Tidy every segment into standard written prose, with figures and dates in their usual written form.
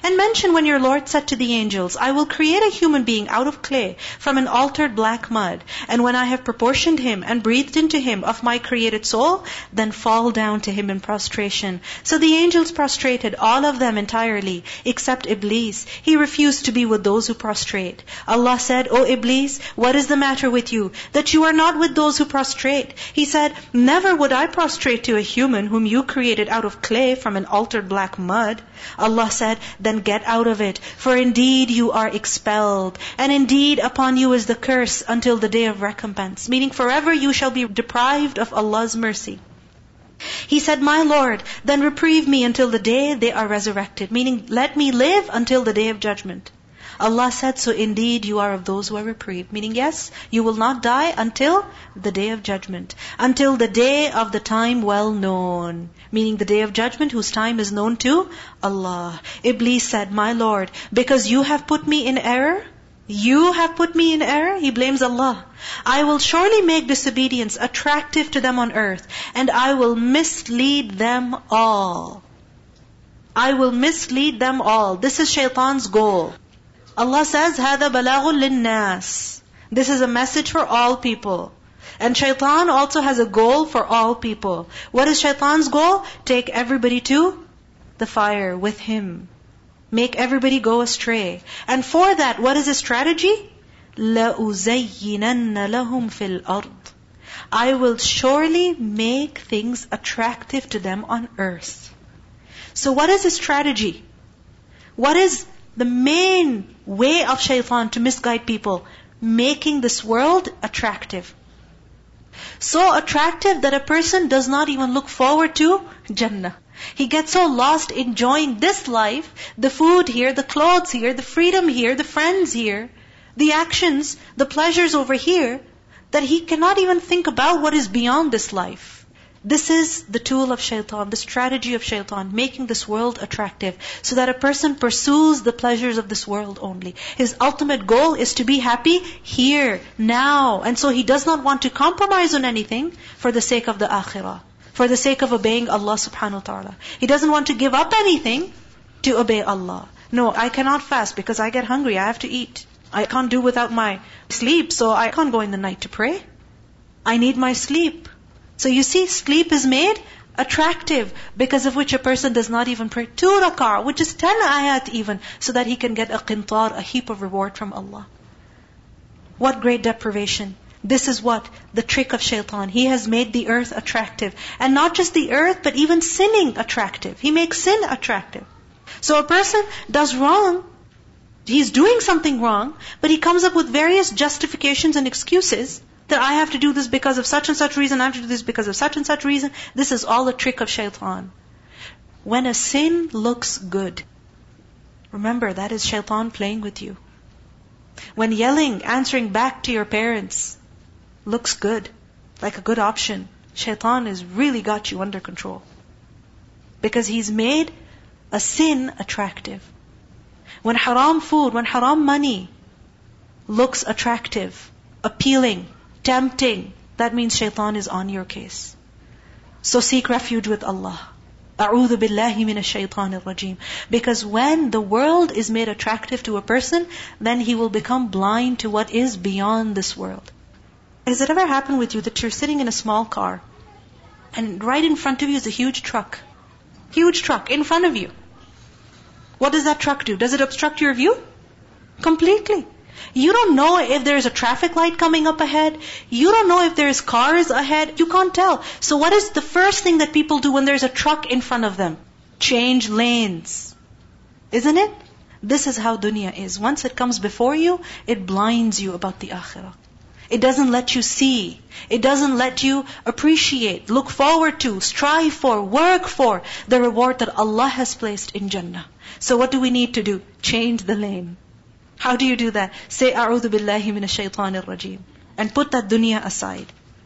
And mention when your Lord said to the angels, I will create a human being out of clay from an altered black mud. And when I have proportioned him and breathed into him of my created soul, then fall down to him in prostration. So the angels prostrated, all of them entirely, except Iblis. He refused to be with those who prostrate. Allah said, O Iblis, what is the matter with you, that you are not with those who prostrate? He said, never would I prostrate to a human whom you created out of clay from an altered black mud. Allah said, then get out of it, for indeed you are expelled, and indeed upon you is the curse until the day of recompense. Meaning forever you shall be deprived of Allah's mercy. He said, my Lord, then reprieve me until the day they are resurrected. Meaning, let me live until the day of judgment. Allah said, so indeed you are of those who are reprieved. Meaning, yes, you will not die until the day of judgment. Until the day of the time well known. Meaning the day of judgment whose time is known to Allah. Iblis said, my Lord, because you have put me in error, you have put me in error, he blames Allah. I will surely make disobedience attractive to them on earth, and I will mislead them all. I will mislead them all. This is shaitan's goal. Allah says, هَذَا بَلَاغٌ لِلنَّاسِ. This is a message for all people. And shaitan also has a goal for all people. What is shaitan's goal? Take everybody to the fire with him. Make everybody go astray. And for that, what is his strategy? لَأُزَيِّنَنَّ لَهُمْ فِي الْأَرْضِ. I will surely make things attractive to them on earth. So what is his strategy? What is the main way of shaitan to misguide people? Making this world attractive. So attractive that a person does not even look forward to Jannah. He gets so lost enjoying this life, the food here, the clothes here, the freedom here, the friends here, the actions, the pleasures over here, that he cannot even think about what is beyond this life. This is the tool of shaitan, the strategy of shaitan, making this world attractive, so that a person pursues the pleasures of this world only. His ultimate goal is to be happy here, now. And so he does not want to compromise on anything for the sake of the akhirah, for the sake of obeying Allah subhanahu wa ta'ala. He doesn't want to give up anything to obey Allah. No, I cannot fast because I get hungry, I have to eat. I can't do without my sleep, so I can't go in the night to pray. I need my sleep. So you see, sleep is made attractive, because of which a person does not even pray 2 rak'ah, which is 10 ayat even, so that he can get a qintar, a heap of reward from Allah. What great deprivation. This is what? The trick of shaitan. He has made the earth attractive. And not just the earth, but even sinning attractive. He makes sin attractive. So a person does wrong, he's doing something wrong, but he comes up with various justifications and excuses, that I have to do this because of such and such reason, I have to do this because of such and such reason. This is all a trick of shaitan. When a sin looks good, remember that is shaitan playing with you. When yelling, answering back to your parents looks good, like a good option, shaitan has really got you under control. Because he's made a sin attractive. When haram food, when haram money looks attractive, appealing, tempting, that means shaitan is on your case. So seek refuge with Allah. أعوذ بالله من الشيطان الرجيم. Because when the world is made attractive to a person, then he will become blind to what is beyond this world. Has it ever happened with you that you're sitting in a small car, and right in front of you is a huge truck? Huge truck in front of you. What does that truck do? Does it obstruct your view? Completely. You don't know if there's a traffic light coming up ahead. You don't know if there's cars ahead. You can't tell. So what is the first thing that people do when there's a truck in front of them? Change lanes. Isn't it? This is how dunya is. Once it comes before you, it blinds you about the akhirah. It doesn't let you see. It doesn't let you appreciate, look forward to, strive for, work for the reward that Allah has placed in Jannah. So what do we need to do? Change the lane. How do you do that? Say, أعوذ بالله من الشيطان الرجيم. And put that dunya aside.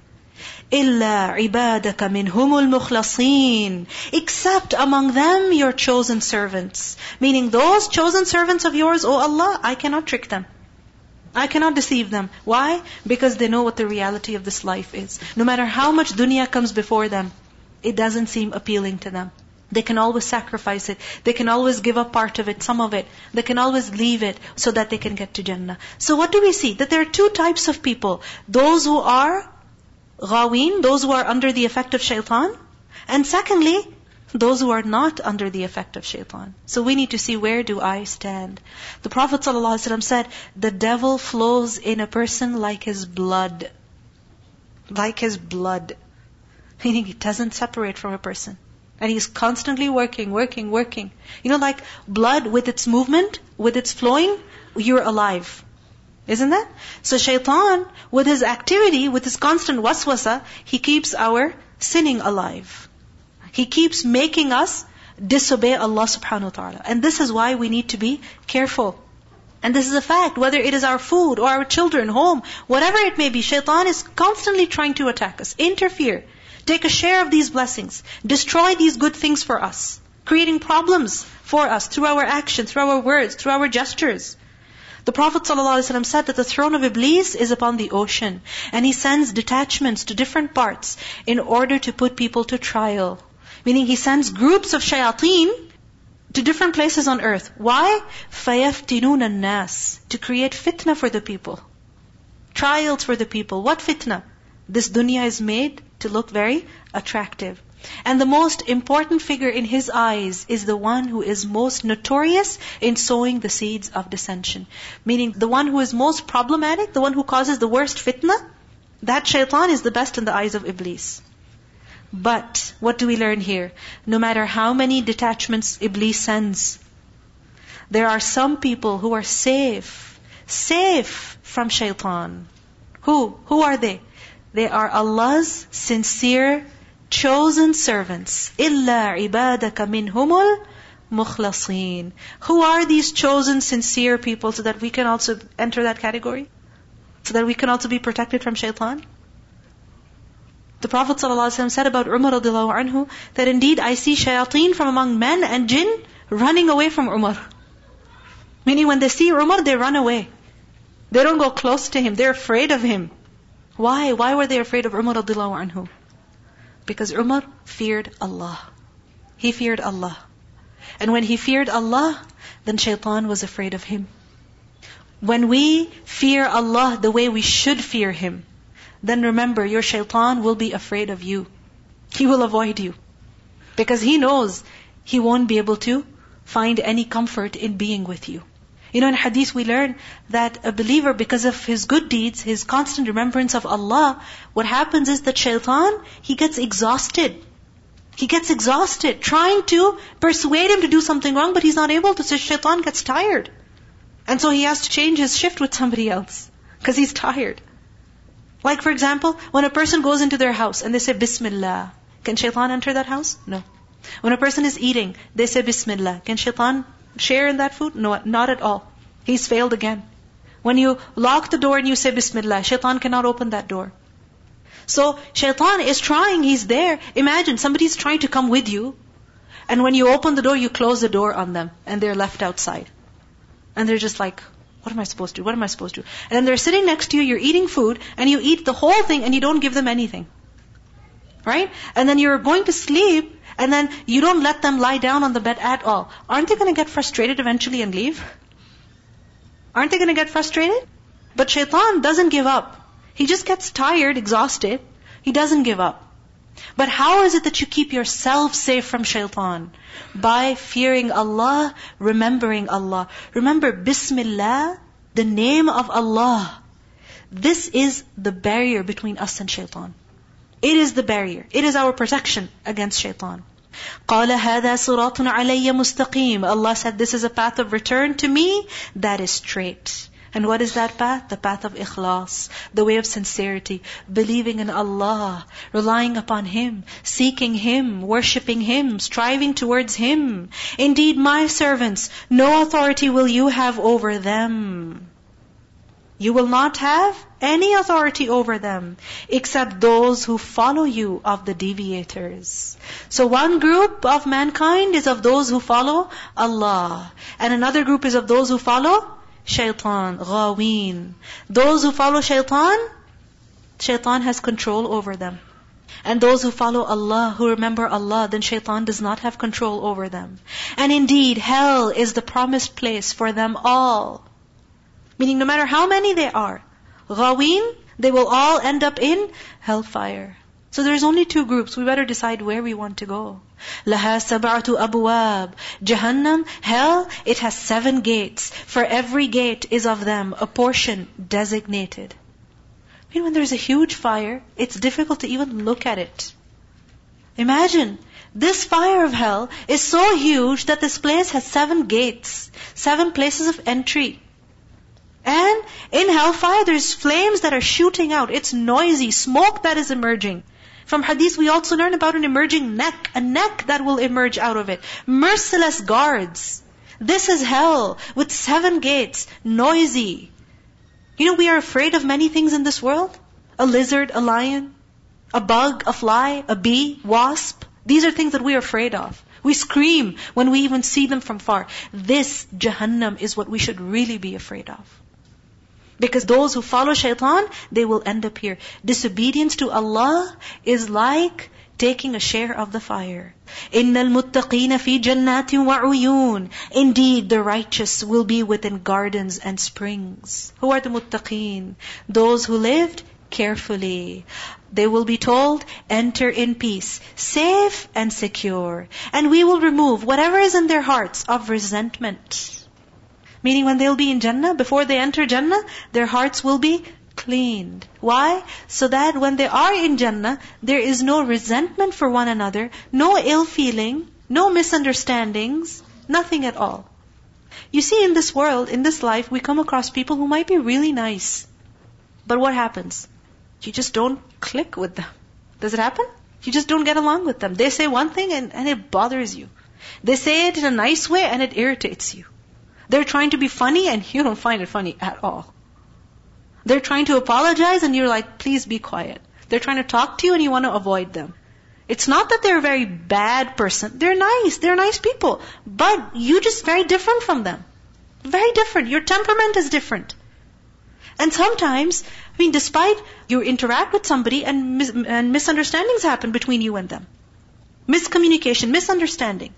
إِلَّا عِبَادَكَ مِنْهُمُ الْمُخْلَصِينَ. Except among them your chosen servants. Meaning those chosen servants of yours, O Allah, I cannot trick them. I cannot deceive them. Why? Because they know what the reality of this life is. No matter how much dunya comes before them, it doesn't seem appealing to them. They can always sacrifice it. They can always give up part of it, some of it. They can always leave it so that they can get to Jannah. So what do we see? That there are two types of people. Those who are ghaween, those who are under the effect of shaitan. And secondly, those who are not under the effect of shaitan. So we need to see, where do I stand? The Prophet ﷺ said, the devil flows in a person like his blood. Like his blood. Meaning he doesn't separate from a person. And he's constantly working. You know, like blood with its movement, with its flowing, you're alive. Isn't that? So shaitan, with his activity, with his constant waswasa, he keeps our sinning alive. He keeps making us disobey Allah subhanahu wa ta'ala. And this is why we need to be careful. And this is a fact, whether it is our food or our children, home, whatever it may be, shaitan is constantly trying to attack us, interfere, take a share of these blessings, destroy these good things for us, creating problems for us through our actions, through our words, through our gestures. The Prophet ﷺ said that the throne of Iblis is upon the ocean, and he sends detachments to different parts in order to put people to trial. Meaning he sends groups of shayateen to different places on earth. Why? فَيَفْتِنُونَ النَّاسِ, to create fitna for the people. Trials for the people. What fitna? This dunya is made to look very attractive. And the most important figure in his eyes is the one who is most notorious in sowing the seeds of dissension. Meaning the one who is most problematic, the one who causes the worst fitna, that shaitan is the best in the eyes of Iblis. But, what do we learn here? No matter how many detachments Iblis sends, there are some people who are safe from shaitan. Who? Who are they? They are Allah's sincere, chosen servants. إِلَّا عِبَادَكَ مِنْهُمُ الْمُخْلَصِينَ. Who are these chosen, sincere people, so that we can also enter that category? So that we can also be protected from shaitan? The Prophet ﷺ said about Umar radiallahu anhu, that indeed I see shayateen from among men and jinn running away from Umar. Meaning when they see Umar, they run away. They don't go close to him. They're afraid of him. Why? Why were they afraid of Umar radiallahu anhu? Because Umar feared Allah. He feared Allah. And when he feared Allah, then shaitan was afraid of him. When we fear Allah the way we should fear Him, then remember, your shaitan will be afraid of you. He will avoid you. Because he knows he won't be able to find any comfort in being with you. You know, in hadith we learn that a believer, because of his good deeds, his constant remembrance of Allah, what happens is that shaitan, he gets exhausted. He gets exhausted trying to persuade him to do something wrong, but he's not able to. So shaitan gets tired. And so he has to change his shift with somebody else, because he's tired. Like for example, when a person goes into their house and they say Bismillah, can shaitan enter that house? No. When a person is eating, they say Bismillah. Can shaitan share in that food? No, not at all. He's failed again. When you lock the door and you say Bismillah, shaitan cannot open that door. So shaitan is trying, he's there. Imagine somebody's trying to come with you, and when you open the door, you close the door on them, and they're left outside. And they're just like, what am I supposed to do? What am I supposed to do? And then they're sitting next to you, you're eating food, and you eat the whole thing and you don't give them anything. Right? And then you're going to sleep, and then you don't let them lie down on the bed at all. Aren't they going to get frustrated eventually and leave? Aren't they going to get frustrated? But shaitan doesn't give up. He just gets tired, exhausted. He doesn't give up. But how is it that you keep yourself safe from shaitan? By fearing Allah, remembering Allah. Remember, Bismillah, the name of Allah. This is the barrier between us and shaitan. It is the barrier. It is our protection against shaitan. قَالَ هَذَا صِرَاطٌ عَلَيَّ مُسْتَقِيمٌ. Allah said, this is a path of return to me that is straight. And what is that path? The path of ikhlas, the way of sincerity, believing in Allah, relying upon Him, seeking Him, worshipping Him, striving towards Him. Indeed, my servants, no authority will you have over them. You will not have any authority over them, except those who follow you of the deviators. So one group of mankind is of those who follow Allah, and another group is of those who follow shaitan, ghaween. Those who follow shaitan, shaitan has control over them. And those who follow Allah, who remember Allah, then shaitan does not have control over them. And indeed, hell is the promised place for them all. Meaning no matter how many they are, ghaween, they will all end up in hellfire. So there's only two groups. We better decide where we want to go. لَهَا سَبْعَةُ أَبْوَابٍ. Jahannam, hell, it has 7 gates. For every gate is of them a portion designated. When there's a huge fire, it's difficult to even look at it. Imagine, this fire of hell is so huge that this place has 7 gates, 7 places of entry. And in hellfire, there's flames that are shooting out. It's noisy, smoke that is emerging. From hadith, we also learn about an emerging neck, a neck that will emerge out of it. Merciless guards. This is hell with 7 gates, noisy. We are afraid of many things in this world. A lizard, a lion, a bug, a fly, a bee, wasp. These are things that we are afraid of. We scream when we even see them from far. This Jahannam is what we should really be afraid of. Because those who follow shaitan, they will end up here. Disobedience to Allah is like taking a share of the fire. إِنَّ الْمُتَّقِينَ فِي جَنَّاتٍ وَعُيُونٍ. Indeed, the righteous will be within gardens and springs. Who are the muttaqeen? Those who lived carefully. They will be told, enter in peace, safe and secure. And we will remove whatever is in their hearts of resentment. Meaning when they'll be in Jannah, before they enter Jannah, their hearts will be cleaned. Why? So that when they are in Jannah, there is no resentment for one another, no ill feeling, no misunderstandings, nothing at all. You see, in this world, in this life, we come across people who might be really nice. But what happens? You just don't click with them. Does it happen? You just don't get along with them. They say one thing and it bothers you. They say it in a nice way and it irritates you. They're trying to be funny and you don't find it funny at all. They're trying to apologize and you're like, please be quiet. They're trying to talk to you and you want to avoid them. It's not that they're a very bad person. They're nice people. But you just very different from them. Very different. Your temperament is different. And sometimes, despite you interact with somebody and misunderstandings happen between you and them. Miscommunication, misunderstanding.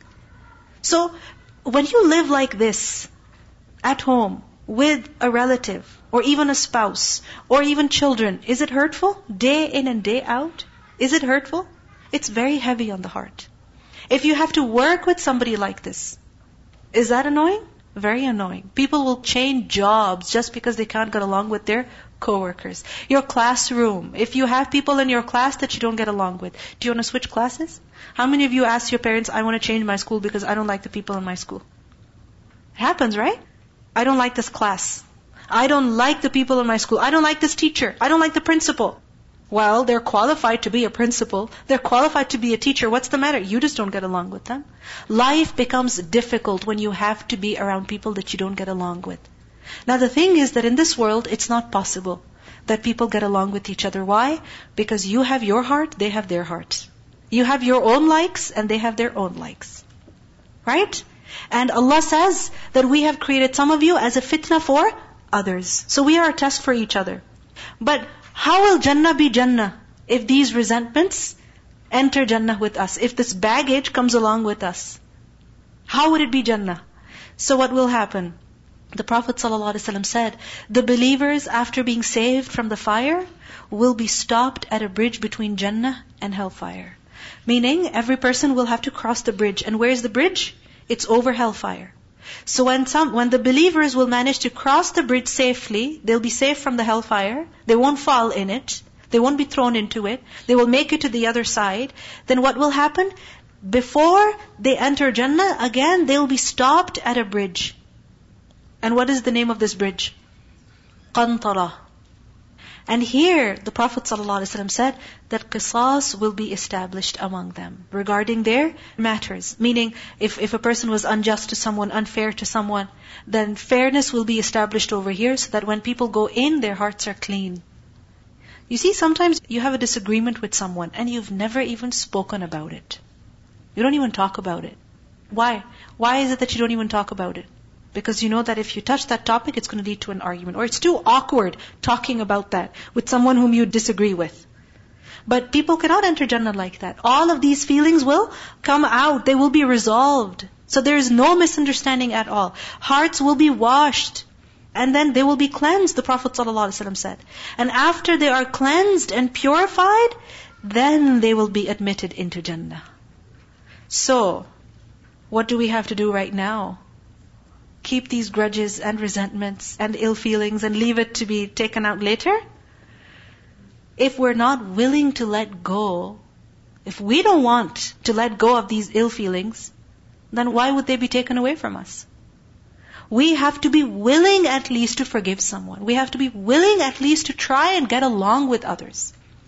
So, when you live like this, at home, with a relative, or even a spouse, or even children, is it hurtful? Day in and day out? Is it hurtful? It's very heavy on the heart. If you have to work with somebody like this, is that annoying? Very annoying. People will change jobs just because they can't get along with their coworkers. Your classroom. If you have people in your class that you don't get along with, do you want to switch classes? How many of you ask your parents, I want to change my school because I don't like the people in my school? It happens, right? I don't like this class. I don't like the people in my school. I don't like this teacher. I don't like the principal. Well, they're qualified to be a principal. They're qualified to be a teacher. What's the matter? You just don't get along with them. Life becomes difficult when you have to be around people that you don't get along with. Now the thing is that in this world, it's not possible that people get along with each other. Why? Because you have your heart, they have their heart. You have your own likes and they have their own likes. Right? And Allah says that we have created some of you as a fitna for others. So we are a test for each other. But how will Jannah be Jannah if these resentments enter Jannah with us? If this baggage comes along with us? How would it be Jannah? So what will happen? The Prophet ﷺ said, the believers after being saved from the fire will be stopped at a bridge between Jannah and hellfire. Meaning every person will have to cross the bridge. And where is the bridge? It's over hellfire. So when the believers will manage to cross the bridge safely, they'll be safe from the hellfire, they won't fall in it, they won't be thrown into it, they will make it to the other side, then what will happen? Before they enter Jannah, again they'll be stopped at a bridge. And what is the name of this bridge? Qantara. And here, the Prophet ﷺ said that qisas will be established among them regarding their matters. Meaning, if a person was unjust to someone, unfair to someone, then fairness will be established over here so that when people go in, their hearts are clean. You see, sometimes you have a disagreement with someone and you've never even spoken about it. You don't even talk about it. Why? Why is it that you don't even talk about it? Because you know that if you touch that topic, it's going to lead to an argument. Or it's too awkward talking about that with someone whom you disagree with. But people cannot enter Jannah like that. All of these feelings will come out. They will be resolved. So there is no misunderstanding at all. Hearts will be washed. And then they will be cleansed, the Prophet ﷺ said. And after they are cleansed and purified, then they will be admitted into Jannah. So, what do we have to do right now? Keep these grudges and resentments and ill feelings and leave it to be taken out later? If we're not willing to let go, if we don't want to let go of these ill feelings, then why would they be taken away from us? We have to be willing at least to forgive someone. We have to be willing at least to try and get along with others.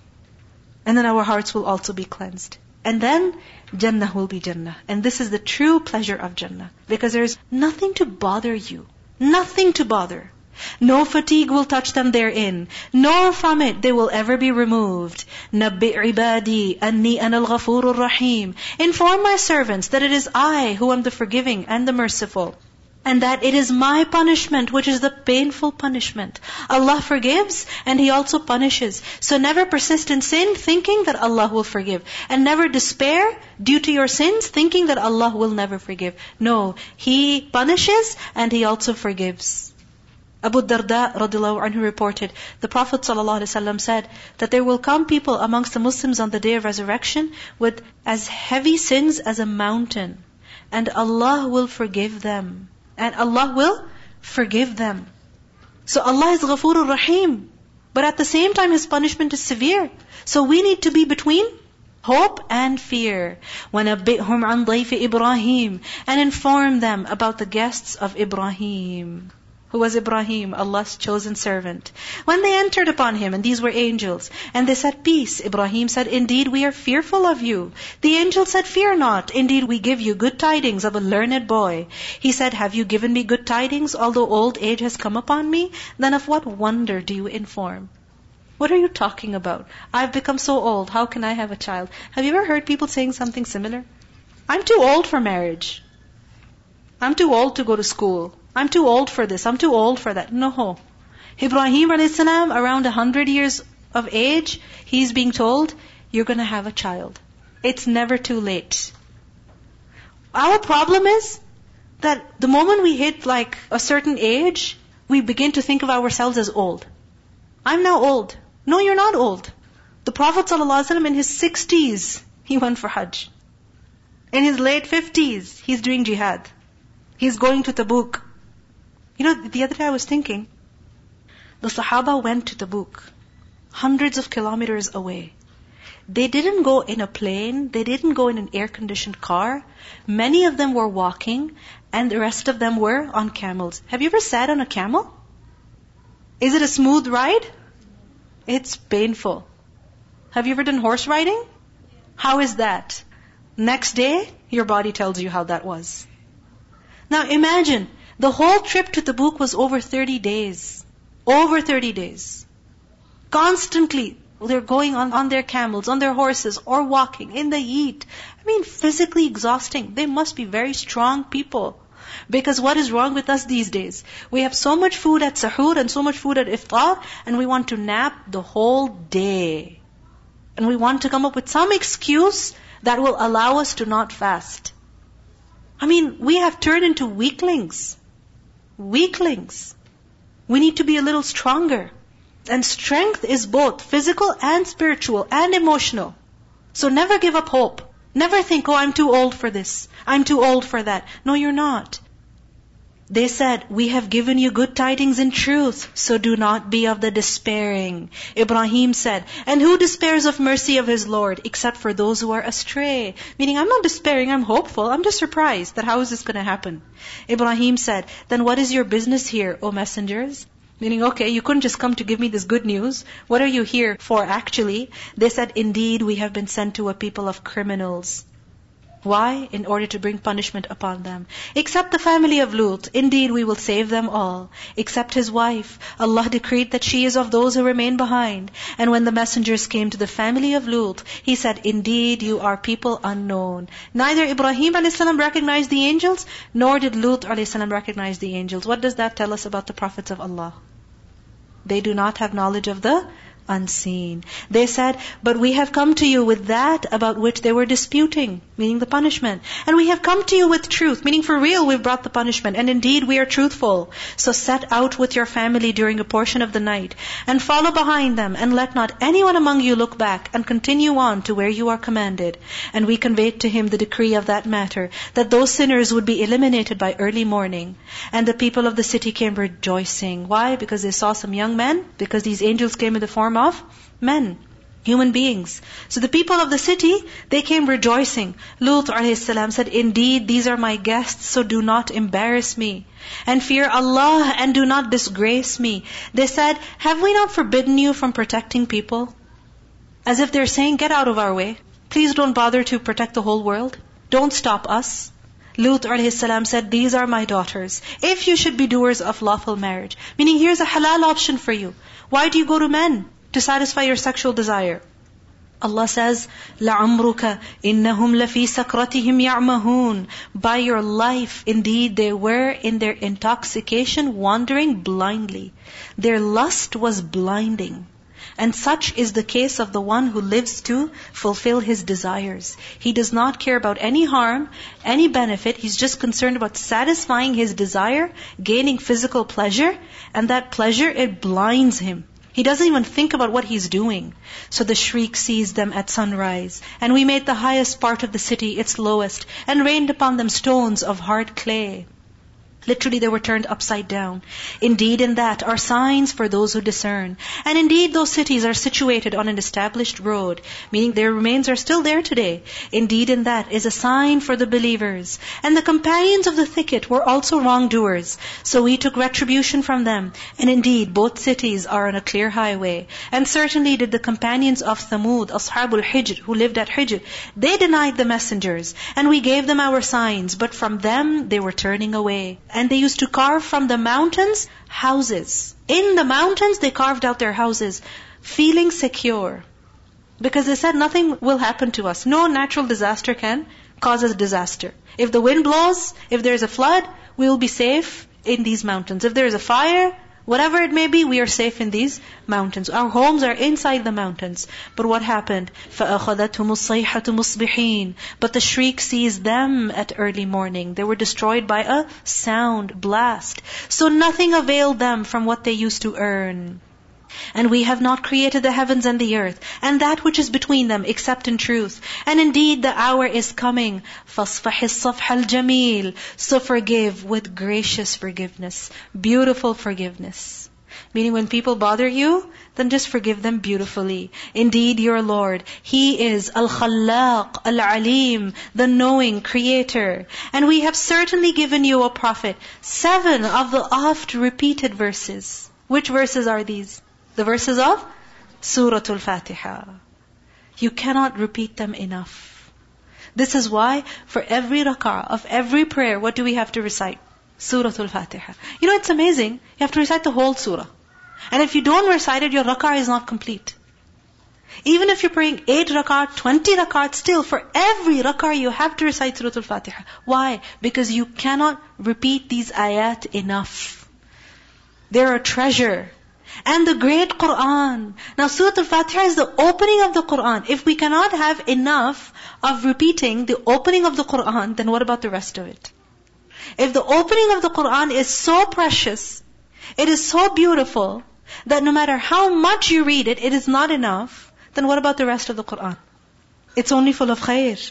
And then our hearts will also be cleansed. And then Jannah will be Jannah. And this is the true pleasure of Jannah. Because there is nothing to bother you. Nothing to bother. No fatigue will touch them therein, nor from it they will ever be removed. Nabbi' ibadi anni ana al-ghafurur rahim. Inform my servants that it is I who am the forgiving and the merciful. And that it is my punishment, which is the painful punishment. Allah forgives and He also punishes. So never persist in sin thinking that Allah will forgive. And never despair due to your sins thinking that Allah will never forgive. No, He punishes and He also forgives. Abu Darda radiallahu anhu reported, the Prophet ﷺ said that there will come people amongst the Muslims on the day of resurrection with as heavy sins as a mountain. And Allah will forgive them. And Allah will forgive them. So Allah is Ghafurur Rahim. But at the same time His punishment is severe. So we need to be between hope and fear. وَنَبِّئْهُمْ عَنْ ضَيْفِ إِبْرَاهِيمَ. And inform them about the guests of Ibrahim. Who was Ibrahim, Allah's chosen servant. When they entered upon him, and these were angels, and they said, peace. Ibrahim said, indeed we are fearful of you. The angels said, fear not. Indeed we give you good tidings of a learned boy. He said, have you given me good tidings, although old age has come upon me? Then of what wonder do you inform? What are you talking about? I've become so old, how can I have a child? Have you ever heard people saying something similar? I'm too old for marriage. I'm too old to go to school. I'm too old for this, I'm too old for that. No. Ibrahim a.s. around 100 years of age, he's being told, you're going to have a child. It's never too late. Our problem is that the moment we hit like a certain age, we begin to think of ourselves as old. I'm now old. No, you're not old. The Prophet ﷺ in his 60s, he went for Hajj. In his late 50s, he's doing jihad. He's going to Tabuk. You know, the other day I was thinking, the Sahaba went to Tabuk, hundreds of kilometers away. They didn't go in a plane, they didn't go in an air-conditioned car. Many of them were walking, and the rest of them were on camels. Have you ever sat on a camel? Is it a smooth ride? It's painful. Have you ever done horse riding? How is that? Next day, your body tells you how that was. Now imagine, the whole trip to Tabuk was over 30 days. Over 30 days. Constantly, they're going on their camels, on their horses, or walking in the heat. I mean, physically exhausting. They must be very strong people. Because what is wrong with us these days? We have so much food at sahur and so much food at iftar, and we want to nap the whole day. And we want to come up with some excuse that will allow us to not fast. I mean, we have turned into weaklings. Weaklings. We need to be a little stronger. And strength is both physical and spiritual and emotional. So never give up hope. Never think, oh, I'm too old for this. I'm too old for that. No, you're not. They said, we have given you good tidings in truth, so do not be of the despairing. Ibrahim said, and who despairs of mercy of his Lord, except for those who are astray? Meaning, I'm not despairing, I'm hopeful. I'm just surprised that how is this going to happen? Ibrahim said, then what is your business here, O messengers? Meaning, okay, you couldn't just come to give me this good news. What are you here for actually? They said, indeed, we have been sent to a people of criminals. Why? In order to bring punishment upon them. Except the family of Lut, indeed we will save them all. Except his wife, Allah decreed that she is of those who remain behind. And when the messengers came to the family of Lut, he said, indeed you are people unknown. Neither Ibrahim a.s. recognized the angels, nor did Lut a.s. recognize the angels. What does that tell us about the prophets of Allah? They do not have knowledge of the unseen. They said, but we have come to you with that about which they were disputing, meaning the punishment. And we have come to you with truth, meaning for real we've brought the punishment. And indeed we are truthful. So set out with your family during a portion of the night, and follow behind them, and let not anyone among you look back, and continue on to where you are commanded. And we conveyed to him the decree of that matter, that those sinners would be eliminated by early morning. And the people of the city came rejoicing. Why? Because they saw some young men, because these angels came in the form of men, human beings. So the people of the city, they came rejoicing. Lut alayhi salam said, indeed, these are my guests, so do not embarrass me. And fear Allah and do not disgrace me. They said, have we not forbidden you from protecting people? As if they're saying, get out of our way. Please don't bother to protect the whole world. Don't stop us. Lut alayhi salam said, these are my daughters. If you should be doers of lawful marriage. Meaning here's a halal option for you. Why do you go to men? To satisfy your sexual desire. Allah says, لَعَمْرُكَ إِنَّهُمْ لَفِي سَكْرَتِهِمْ يَعْمَهُونَ. By your life, indeed, they were in their intoxication wandering blindly. Their lust was blinding. And such is the case of the one who lives to fulfill his desires. He does not care about any harm, any benefit. He's just concerned about satisfying his desire, gaining physical pleasure, and that pleasure, it blinds him. He doesn't even think about what he's doing. So the shriek seized them at sunrise. And we made the highest part of the city its lowest, and rained upon them stones of hard clay. Literally, they were turned upside down. Indeed, in that are signs for those who discern. And indeed, those cities are situated on an established road, meaning their remains are still there today. Indeed, in that is a sign for the believers. And the companions of the thicket were also wrongdoers. So we took retribution from them. And indeed, both cities are on a clear highway. And certainly did the companions of Thamud, Ashabul Hijr, who lived at Hijr, they denied the messengers. And we gave them our signs, but from them they were turning away. And they used to carve from the mountains houses. In the mountains, they carved out their houses, feeling secure. Because they said, nothing will happen to us. No natural disaster can cause us disaster. If the wind blows, if there is a flood, we will be safe in these mountains. If there is a fire, whatever it may be, we are safe in these mountains. Our homes are inside the mountains. But what happened? فَأَخَذَتْهُمُ الصَّيْحَةُ مُصْبِحِينَ. But the shriek seized them at early morning. They were destroyed by a sound blast. So nothing availed them from what they used to earn. And we have not created the heavens and the earth, and that which is between them, except in truth. And indeed the hour is coming. فَاصْفَحِ الصَّفْحَ الْجَمِيلِ. So forgive with gracious forgiveness, beautiful forgiveness. Meaning when people bother you, then just forgive them beautifully. Indeed your Lord, He is Al-Khallaq, Al-Alim, the knowing Creator. And we have certainly given you a prophet. 7 of the oft repeated verses. Which verses are these? The verses of Surah Al-Fatiha. You cannot repeat them enough. This is why for every rak'ah of every prayer, what do we have to recite? Surah Al-Fatiha. You know, it's amazing. You have to recite the whole surah. And if you don't recite it, your rak'ah is not complete. Even if you're praying 8 rak'ah, 20 rak'ah, still for every rak'ah you have to recite Surah Al-Fatiha. Why? Because you cannot repeat these ayat enough. They're a treasure. And the great Qur'an. Now Surah Al-Fatiha is the opening of the Qur'an. If we cannot have enough of repeating the opening of the Qur'an, then what about the rest of it? If the opening of the Qur'an is so precious, it is so beautiful, that no matter how much you read it, it is not enough, then what about the rest of the Qur'an? It's only full of khair.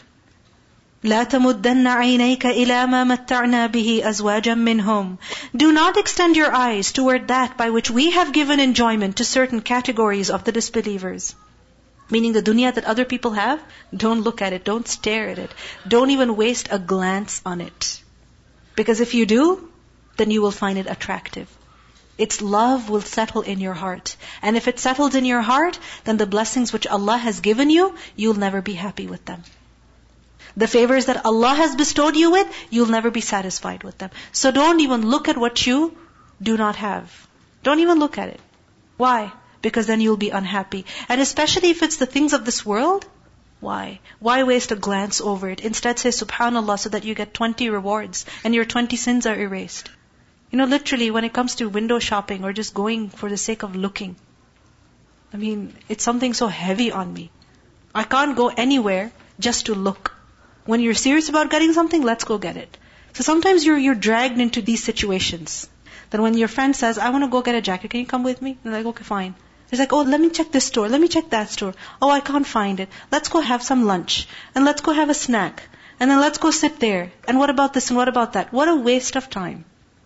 لا تمدن عينيك إلى ما متعنا به أزواجا منهم. Do not extend your eyes toward that by which we have given enjoyment to certain categories of the disbelievers. Meaning the dunya that other people have, don't look at it, don't stare at it. Don't even waste a glance on it. Because if you do, then you will find it attractive. Its love will settle in your heart. And if it settles in your heart, then the blessings which Allah has given you, you'll never be happy with them. The favors that Allah has bestowed you with, you'll never be satisfied with them. So don't even look at what you do not have. Don't even look at it. Why? Because then you'll be unhappy. And especially if it's the things of this world, why? Why waste a glance over it? Instead say Subhanallah so that you get 20 rewards and your 20 sins are erased. You know, literally when it comes to window shopping or just going for the sake of looking, It's something so heavy on me. I can't go anywhere just to look. When you're serious about getting something, let's go get it. So sometimes you're dragged into these situations. Then when your friend says, I want to go get a jacket, can you come with me? And they're like, okay, fine. It's like, oh, let me check this store, let me check that store. Oh, I can't find it. Let's go have some lunch. And let's go have a snack. And then let's go sit there. And what about this and what about that? What a waste of time.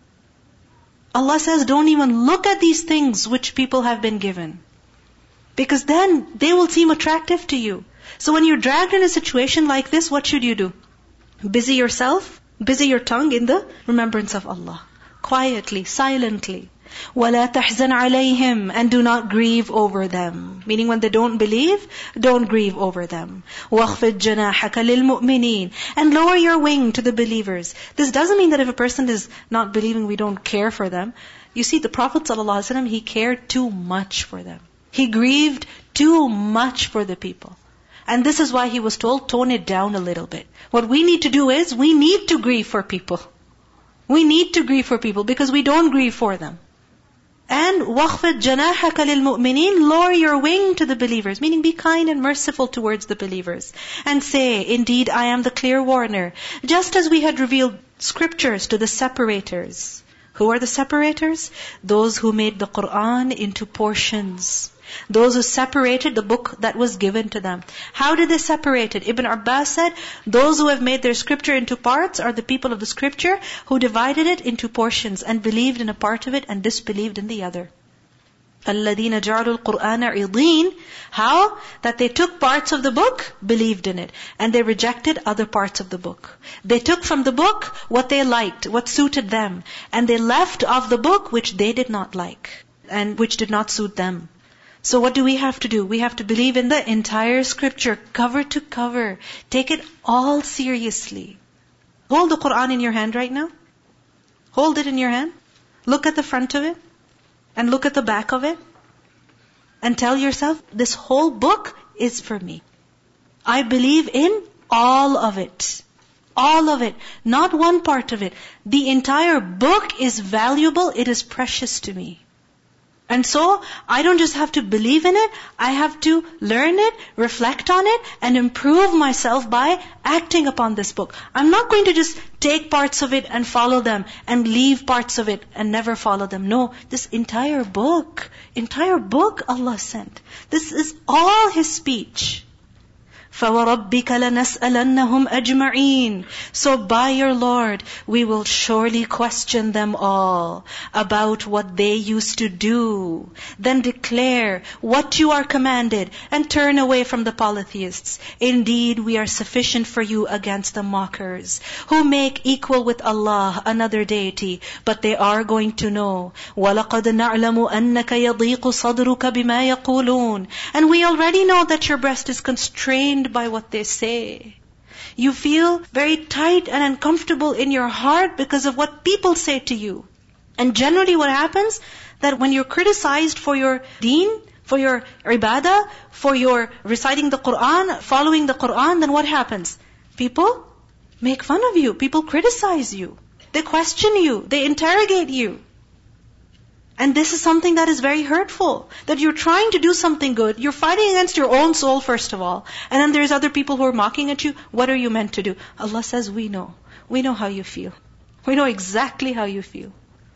Allah says, don't even look at these things which people have been given. Because then they will seem attractive to you. So when you're dragged in a situation like this, what should you do? Busy yourself, busy your tongue in the remembrance of Allah. Quietly, silently. وَلَا تَحْزَنْ عَلَيْهِمْ, and do not grieve over them. Meaning when they don't believe, don't grieve over them. وَخْفِضْ جَنَاحَكَ لِلْمُؤْمِنِينَ, and lower your wing to the believers. This doesn't mean that if a person is not believing, we don't care for them. You see, the Prophet ﷺ, he cared too much for them. He grieved too much for the people. And this is why he was told, tone it down a little bit. What we need to do is, we need to grieve for people. We need to grieve for people because we don't grieve for them. And وَخْفِضْ جَنَاحَكَ لِلْمُؤْمِنِينَ, lower your wing to the believers, meaning be kind and merciful towards the believers. And say, indeed, I am the clear warner. Just as we had revealed scriptures to the separators. Who are the separators? Those who made the Qur'an into portions. Those who separated the book that was given to them. How did they separate it? Ibn Abbas said, those who have made their scripture into parts are the people of the scripture who divided it into portions and believed in a part of it and disbelieved in the other. الَّذِينَ جَعَلُوا الْقُرْآنَ عِضِينَ. How? That they took parts of the book, believed in it, and they rejected other parts of the book. They took from the book what they liked, what suited them, and they left of the book which they did not like, and which did not suit them. So what do we have to do? We have to believe in the entire scripture, cover to cover. Take it all seriously. Hold the Qur'an in your hand right now. Hold it in your hand. Look at the front of it. And look at the back of it. And tell yourself, this whole book is for me. I believe in all of it. All of it. Not one part of it. The entire book is valuable. It is precious to me. And so, I don't just have to believe in it, I have to learn it, reflect on it, and improve myself by acting upon this book. I'm not going to just take parts of it and follow them, and leave parts of it and never follow them. No, this entire book Allah sent. This is all His speech. فَوَرَبِّكَ لَنَسْأَلَنَّهُمْ أَجْمَعِينَ. So by your Lord, we will surely question them all about what they used to do. Then declare what you are commanded and turn away from the polytheists. Indeed, we are sufficient for you against the mockers who make equal with Allah another deity, but they are going to know. وَلَقَدْ نَعْلَمُ أَنَّكَ يَضِيقُ صَدْرُكَ بِمَا يَقُولُونَ. And we already know that your breast is constrained by what they say. You feel very tight and uncomfortable in your heart because of what people say to you. And generally what happens, that when you're criticized for your deen, for your ibadah, for your reciting the Qur'an, following the Qur'an, then what happens? People make fun of you. People criticize you. They question you. They interrogate you. And this is something that is very hurtful. That you're trying to do something good. You're fighting against your own soul first of all. And then there's other people who are mocking at you. What are you meant to do? Allah says, we know. We know how you feel. We know exactly how you feel.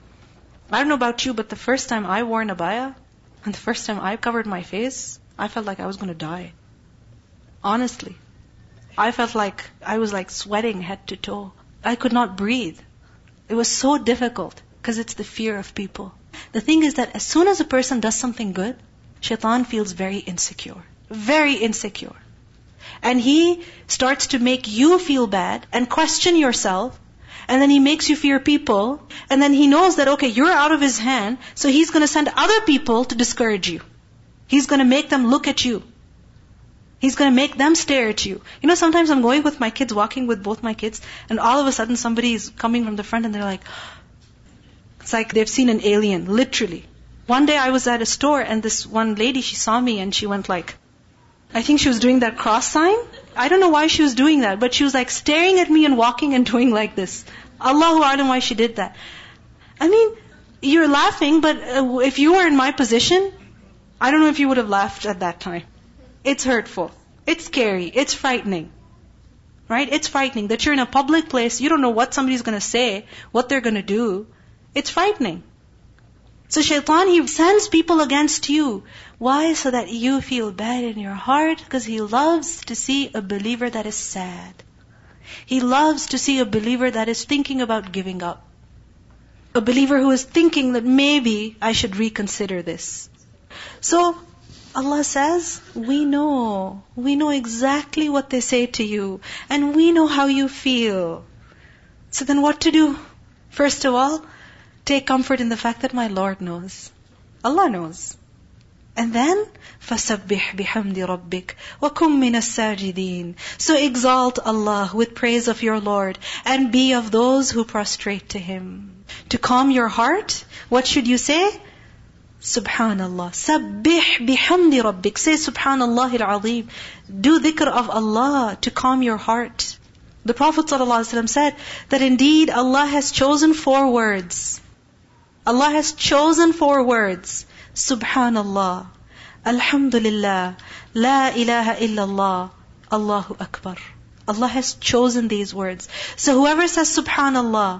I don't know about you, but the first time I wore an abaya, and the first time I covered my face, I felt like I was going to die. Honestly. I felt like I was like sweating head to toe. I could not breathe. It was so difficult because it's the fear of people. The thing is that as soon as a person does something good, shaitan feels very insecure. Very insecure. And he starts to make you feel bad and question yourself. And then he makes you fear people. And then he knows that, okay, you're out of his hand. So he's going to send other people to discourage you. He's going to make them look at you. He's going to make them stare at you. You know, sometimes I'm going with my kids, walking with both my kids. And all of a sudden somebody is coming from the front and they're like, it's like they've seen an alien, literally. One day I was at a store and this one lady, she saw me and she went like, I think she was doing that cross sign. I don't know why she was doing that, but she was like staring at me and walking and doing like this. Allahu A'lam why she did that. I mean, you're laughing, but if you were in my position, I don't know if you would have laughed at that time. It's hurtful. It's scary. It's frightening. Right? It's frightening that you're in a public place. You don't know what somebody's going to say, what they're going to do. It's frightening. So shaitan, he sends people against you. Why? So that you feel bad in your heart, because he loves to see a believer that is sad. He loves to see a believer that is thinking about giving up. A believer who is thinking that maybe I should reconsider this. So Allah says, we know exactly what they say to you, and we know how you feel. So then what to do? First of all, take comfort in the fact that my Lord knows. Allah knows. And then, فَسَبِّحْ بِحَمْدِ رَبِّكَ وَكُمْ مِنَ السَّاجِدِينَ. So exalt Allah with praise of your Lord, and be of those who prostrate to Him. To calm your heart, what should you say? Subhanallah. Sabbih bihamdi rabbik. Say Subhanallah al-Azim. Do dhikr of Allah to calm your heart. The Prophet ﷺ said that indeed Allah has chosen 4 words. Allah has chosen 4 words. Subhanallah, Alhamdulillah, La ilaha illallah, Allahu Akbar. Allah has chosen these words. So whoever says Subhanallah,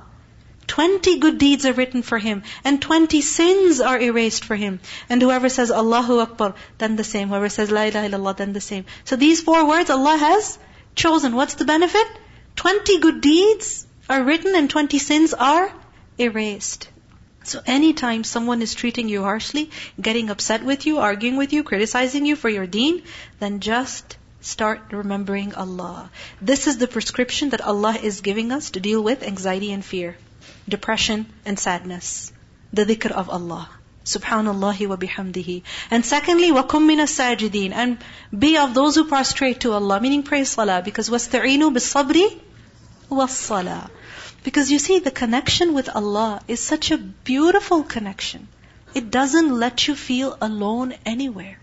20 good deeds are written for him, and 20 sins are erased for him. And whoever says Allahu Akbar, then the same. Whoever says La ilaha illallah, then the same. So these 4 words Allah has chosen. What's the benefit? 20 good deeds are written and 20 sins are erased. So anytime someone is treating you harshly, getting upset with you, arguing with you, criticizing you for your deen, then just start remembering Allah. This is the prescription that Allah is giving us to deal with anxiety and fear, depression and sadness. The dhikr of Allah. Subhanallahi wa bihamdihi. And secondly, وَكُمْ مِنَ السَّاجِدِينَ. And be of those who prostrate to Allah, meaning pray salah, because وَاسْتَعِينُوا بِالصَّبْرِ وَالصَّلَاةِ. Because you see, the connection with Allah is such a beautiful connection. It doesn't let you feel alone anywhere.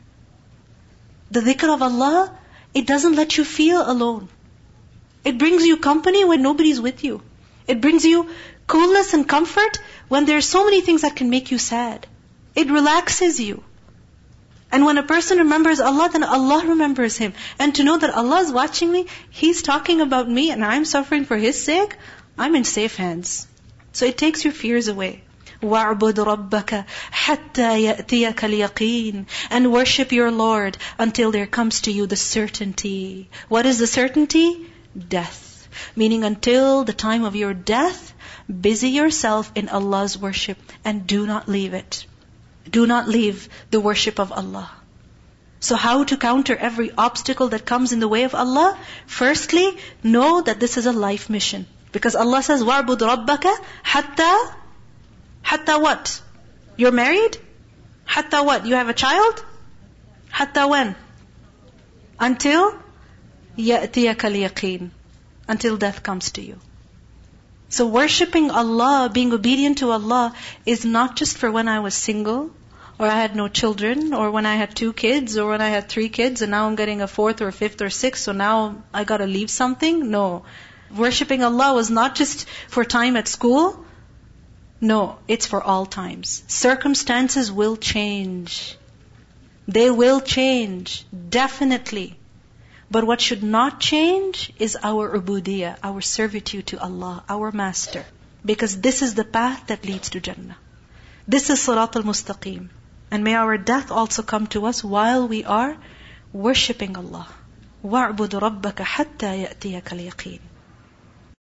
The dhikr of Allah, it doesn't let you feel alone. It brings you company when nobody's with you. It brings you coolness and comfort when there are so many things that can make you sad. It relaxes you. And when a person remembers Allah, then Allah remembers him. And to know that Allah is watching me, He's talking about me and I'm suffering for His sake, I'm in safe hands. So it takes your fears away. وَاعْبُدْ رَبَّكَ حَتَّى يَأْتِيَكَ الْيَقِينَ. And worship your Lord until there comes to you the certainty. What is the certainty? Death. Meaning until the time of your death, busy yourself in Allah's worship and do not leave it. Do not leave the worship of Allah. So how to counter every obstacle that comes in the way of Allah? Firstly, know that this is a life mission. Because Allah says, وَاعْبُدْ رَبَّكَ حَتَّى what? You're married? Hatta what? You have a child? Hatta when? Until يَأْتِيَكَ الْيَقِينَ. Until death comes to you. So worshipping Allah, being obedient to Allah, is not just for when I was single, or I had no children, or when I had 2 kids, or when I had 3 kids, and now I'm getting a 4th or 5th or 6th, so now I gotta leave something. No. Worshipping Allah was not just for time at school. No, it's for all times. Circumstances will change. They will change, definitely. But what should not change is our ubudiyah, our servitude to Allah, our master. Because this is the path that leads to Jannah. This is Sirat al-Mustaqim. And may our death also come to us while we are worshipping Allah. وَاعْبُدْ رَبَّكَ حَتَّى يَأْتِيَكَ الْيَقِينَ.